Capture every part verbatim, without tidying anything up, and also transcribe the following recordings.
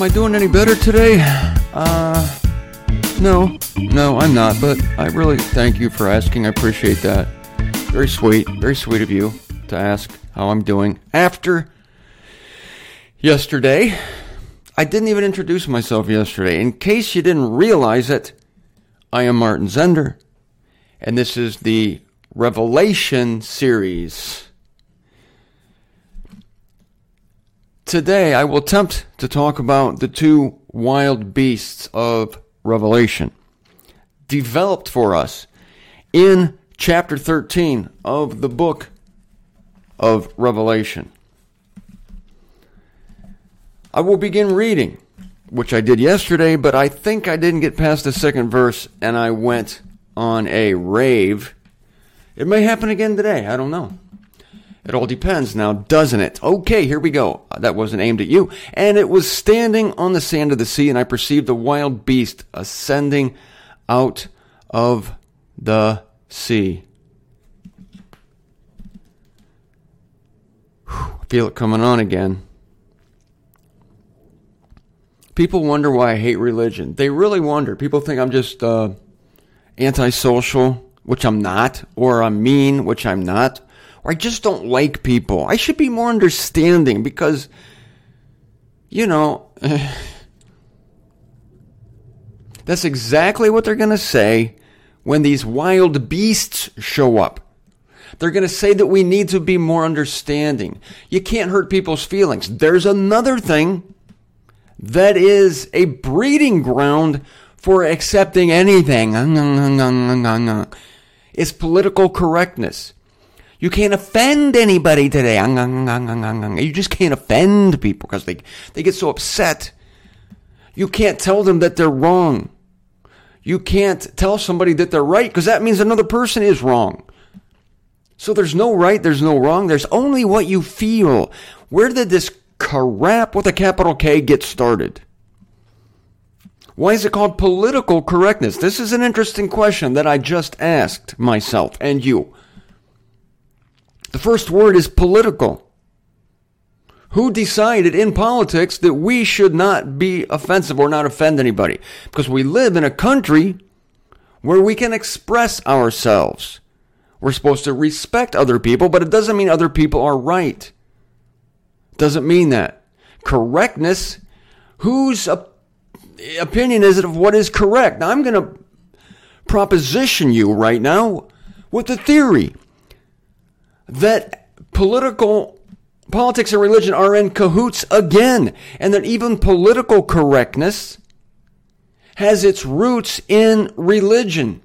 Am I doing any better today? Uh, no, no, I'm not, but I really thank you for asking. I appreciate that. Very sweet, very sweet of you to ask how I'm doing. After yesterday, I didn't even introduce myself yesterday. In case you didn't realize it, I am Martin Zender, and this is the Revelation series. Today, I will attempt to talk about the two wild beasts of Revelation, developed for us in chapter thirteen of the book of Revelation. I will begin reading, which I did yesterday, but I think I didn't get past the second verse, and I went on a rave. It may happen again today. I don't know. It all depends now, doesn't it? Okay, here we go. That wasn't aimed at you. And it was standing on the sand of the sea, and I perceived a wild beast ascending out of the sea. Whew, I feel it coming on again. People wonder why I hate religion. They really wonder. People think I'm just uh, antisocial, which I'm not, or I'm mean, which I'm not. Or I just don't like people. I should be more understanding because, you know, that's exactly what they're going to say when these wild beasts show up. They're going to say that we need to be more understanding. You can't hurt people's feelings. There's another thing that is a breeding ground for accepting anything. It's political correctness. You can't offend anybody today. You just can't offend people because they, they get so upset. You can't tell them that they're wrong. You can't tell somebody that they're right because that means another person is wrong. So there's no right, there's no wrong. There's only what you feel. Where did this crap with a capital K get started? Why is it called political correctness? This is an interesting question that I just asked myself and you. The first word is political. Who decided in politics that we should not be offensive or not offend anybody? Because we live in a country where we can express ourselves. We're supposed to respect other people, but it doesn't mean other people are right. Doesn't mean that. Correctness, whose op- opinion is it of what is correct? Now, I'm going to proposition you right now with a theory that political politics and religion are in cahoots again, and that even political correctness has its roots in religion.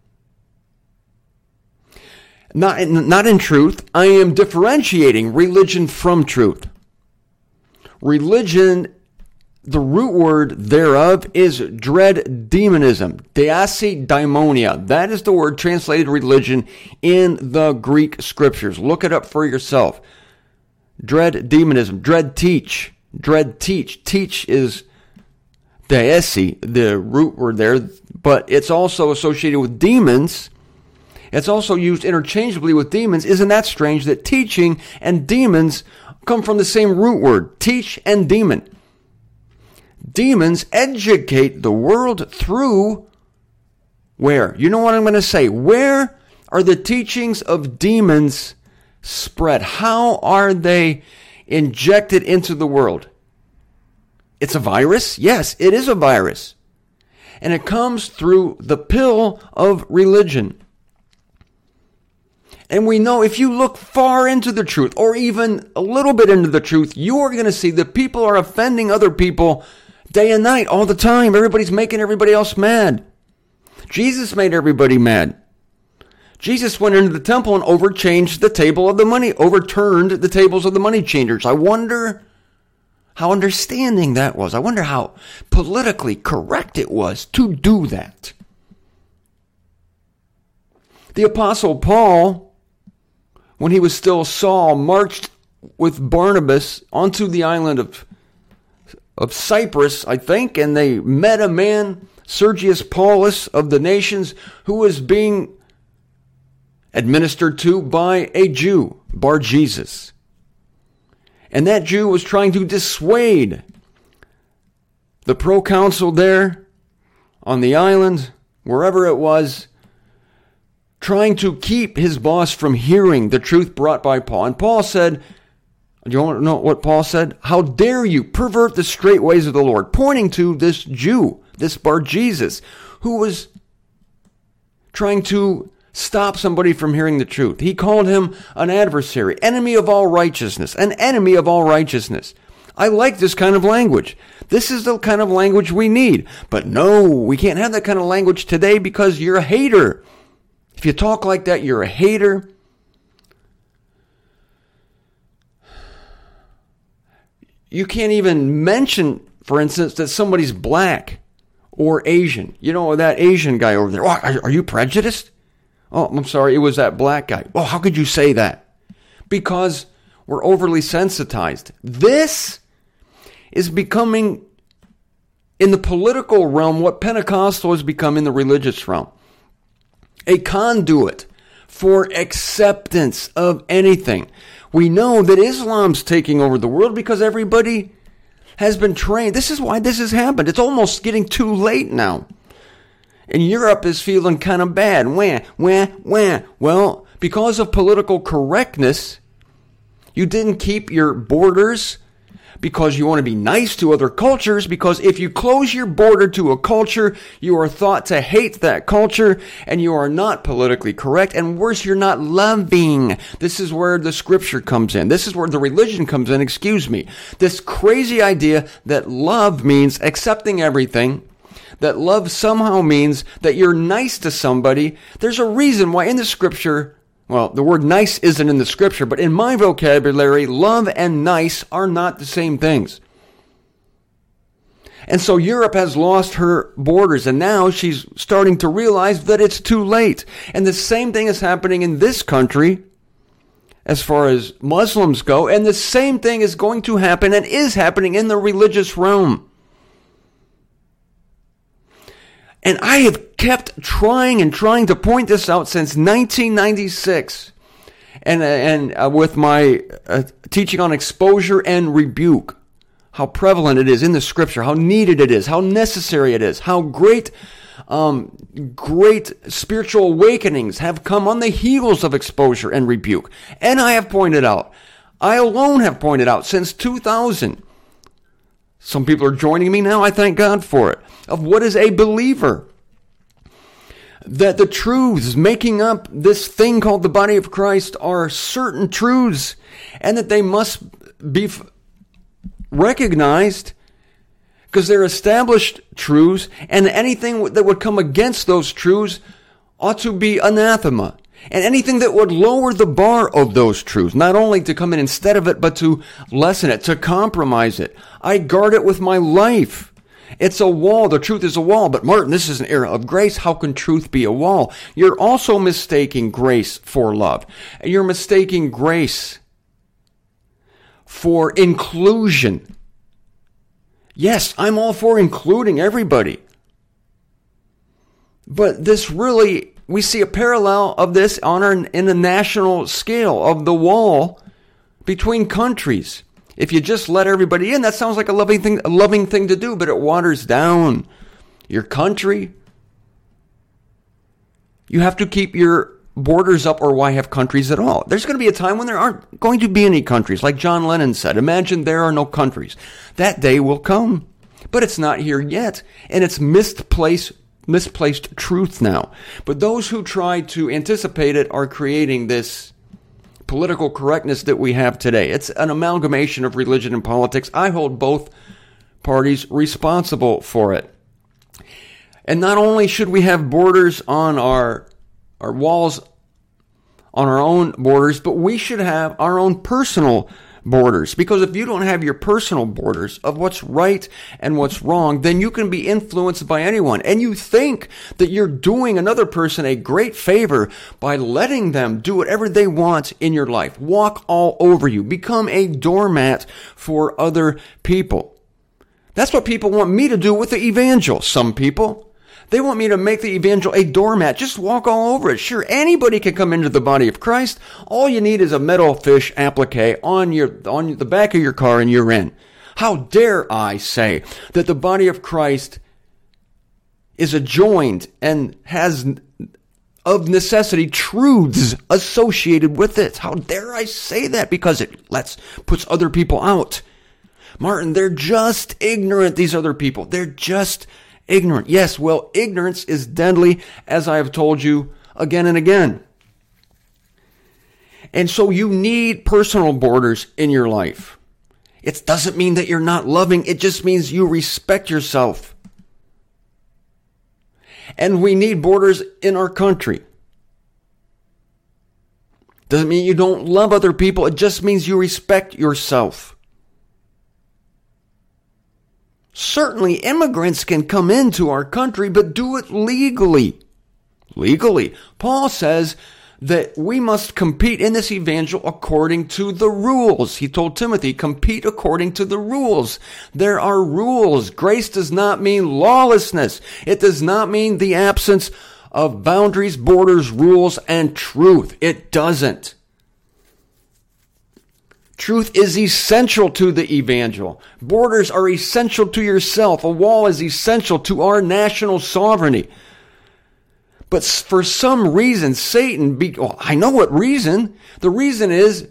Not in, not in truth. I am differentiating religion from truth. Religion, the root word thereof is dread demonism, deasi daimonia. That is the word translated religion in the Greek scriptures. Look it up for yourself. Dread demonism, dread teach, dread teach. Teach is deasi, the root word there, but it's also associated with demons. It's also used interchangeably with demons. Isn't that strange that teaching and demons come from the same root word, teach and demon? Demons educate the world through where? You know what I'm going to say. Where are the teachings of demons spread? How are they injected into the world? It's a virus? Yes, it is a virus. And it comes through the pill of religion. And we know if you look far into the truth, or even a little bit into the truth, you are going to see that people are offending other people day and night, all the time. Everybody's making everybody else mad. Jesus made everybody mad. Jesus went into the temple and overchanged the table of the money, overturned the tables of the money changers. I wonder how understanding that was. I wonder how politically correct it was to do that. The Apostle Paul, when he was still Saul, marched with Barnabas onto the island of of Cyprus, I think, and they met a man, Sergius Paulus of the nations, who was being administered to by a Jew, Bar Jesus. And that Jew was trying to dissuade the proconsul there on the island, wherever it was, trying to keep his boss from hearing the truth brought by Paul. And Paul said, do you want to know what Paul said? How dare you pervert the straight ways of the Lord, pointing to this Jew, this Bar-Jesus, who was trying to stop somebody from hearing the truth. He called him an adversary, enemy of all righteousness, an enemy of all righteousness. I like this kind of language. This is the kind of language we need. But no, we can't have that kind of language today because you're a hater. If you talk like that, you're a hater. You can't even mention, for instance, that somebody's black or Asian. You know, that Asian guy over there. Oh, are, are you prejudiced? Oh, I'm sorry, it was that black guy. Oh, how could you say that? Because we're overly sensitized. This is becoming, in the political realm, what Pentecostal has become in the religious realm. A conduit for acceptance of anything. We know that Islam's taking over the world because everybody has been trained. This is why this has happened. It's almost getting too late now. And Europe is feeling kind of bad. Wah, wah, wah. Well, because of political correctness, you didn't keep your borders because you want to be nice to other cultures, because if you close your border to a culture, you are thought to hate that culture, and you are not politically correct, and worse, you're not loving. This is where the scripture comes in. This is where the religion comes in, excuse me. This crazy idea that love means accepting everything, that love somehow means that you're nice to somebody. There's a reason why in the scripture, well, the word nice isn't in the scripture, but in my vocabulary, love and nice are not the same things. And so Europe has lost her borders, and now she's starting to realize that it's too late. And the same thing is happening in this country as far as Muslims go, and the same thing is going to happen and is happening in the religious realm. And I have kept trying and trying to point this out since nineteen ninety-six. And, and uh, with my uh, teaching on exposure and rebuke, how prevalent it is in the scripture, how needed it is, how necessary it is, how great, um, great spiritual awakenings have come on the heels of exposure and rebuke. And I have pointed out, I alone have pointed out since two thousand. Some people are joining me now, I thank God for it, of what is a believer. That the truths making up this thing called the body of Christ are certain truths, and that they must be f- recognized because they're established truths, and anything that would come against those truths ought to be anathema. And anything that would lower the bar of those truths, not only to come in instead of it, but to lessen it, to compromise it. I guard it with my life. It's a wall. The truth is a wall. But Martin, this is an era of grace. How can truth be a wall? You're also mistaking grace for love. You're mistaking grace for inclusion. Yes, I'm all for including everybody. But this really, we see a parallel of this on our, in the national scale of the wall between countries. If you just let everybody in, that sounds like a loving thing, a loving thing to do, but it waters down your country. You have to keep your borders up, or why have countries at all? There's going to be a time when there aren't going to be any countries. Like John Lennon said, imagine there are no countries. That day will come, but it's not here yet, and it's misplaced misplaced truth now. But those who try to anticipate it are creating this political correctness that we have today. It's an amalgamation of religion and politics. I hold both parties responsible for it. And not only should we have borders on our our walls, on our own borders, but we should have our own personal borders. Because if you don't have your personal borders of what's right and what's wrong, then you can be influenced by anyone. And you think that you're doing another person a great favor by letting them do whatever they want in your life. Walk all over you. Become a doormat for other people. That's what people want me to do with the evangel. Some people, they want me to make the evangel a doormat. Just walk all over it. Sure, anybody can come into the body of Christ. All you need is a metal fish applique on your on the back of your car and you're in. How dare I say that the body of Christ is adjoined and has of necessity truths associated with it? How dare I say that? Because it lets puts other people out. Martin, they're just ignorant, these other people. They're just ignorant. Yes, well, ignorance is deadly, as I have told you again and again. And so you need personal borders in your life. It doesn't mean that you're not loving. It just means you respect yourself. And we need borders in our country. Doesn't mean you don't love other people. It just means you respect yourself. Certainly, immigrants can come into our country, but do it legally. Legally. Paul says that we must compete in this evangel according to the rules. He told Timothy, compete according to the rules. There are rules. Grace does not mean lawlessness. It does not mean the absence of boundaries, borders, rules, and truth. It doesn't. Truth is essential to the evangel. Borders are essential to yourself. A wall is essential to our national sovereignty. But for some reason, Satan, be, well, I know what reason. The reason is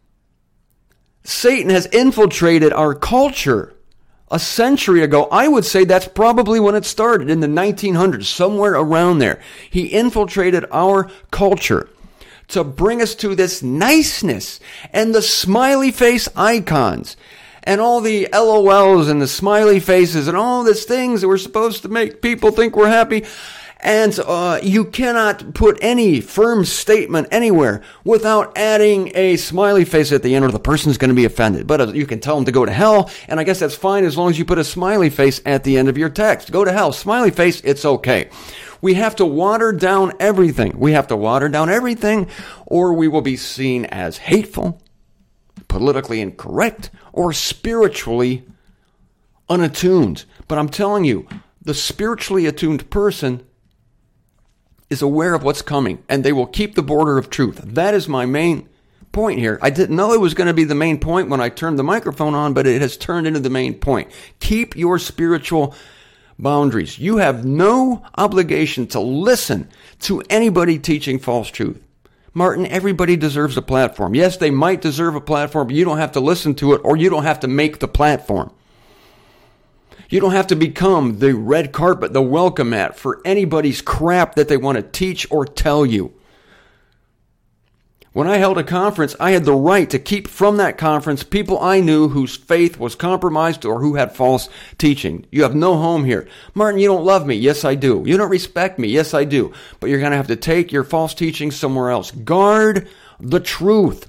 Satan has infiltrated our culture a century ago. I would say that's probably when it started, in the nineteen hundreds, somewhere around there. He infiltrated our culture to bring us to this niceness and the smiley face icons and all the L O Ls and the smiley faces and all these things that were supposed to make people think we're happy. And uh, you cannot put any firm statement anywhere without adding a smiley face at the end, or the person's going to be offended. But uh, you can tell them to go to hell, and I guess that's fine as long as you put a smiley face at the end of your text. Go to hell. Smiley face, it's okay. We have to water down everything. We have to water down everything, or we will be seen as hateful, politically incorrect, or spiritually unattuned. But I'm telling you, the spiritually attuned person is aware of what's coming, and they will keep the border of truth. That is my main point here. I didn't know it was going to be the main point when I turned the microphone on, but it has turned into the main point. Keep your spiritual boundaries. You have no obligation to listen to anybody teaching false truth. Martin, everybody deserves a platform. Yes, they might deserve a platform, but you don't have to listen to it, or you don't have to make the platform. You don't have to become the red carpet, the welcome mat for anybody's crap that they want to teach or tell you. When I held a conference, I had the right to keep from that conference people I knew whose faith was compromised or who had false teaching. You have no home here. Martin, you don't love me. Yes, I do. You don't respect me. Yes, I do. But you're going to have to take your false teaching somewhere else. Guard the truth.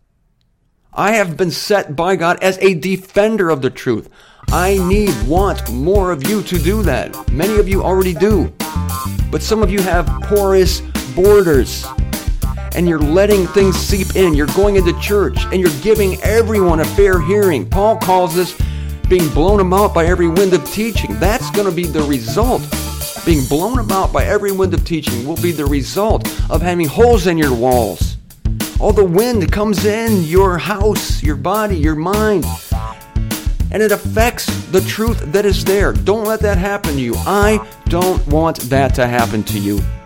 I have been set by God as a defender of the truth. I need, want more of you to do that. Many of you already do. But some of you have porous borders. And you're letting things seep in. You're going into church and you're giving everyone a fair hearing. Paul calls this being blown about by every wind of teaching. That's going to be the result. Being blown about by every wind of teaching will be the result of having holes in your walls. All the wind comes in your house, your body, your mind. And it affects the truth that is there. Don't let that happen to you. I don't want that to happen to you.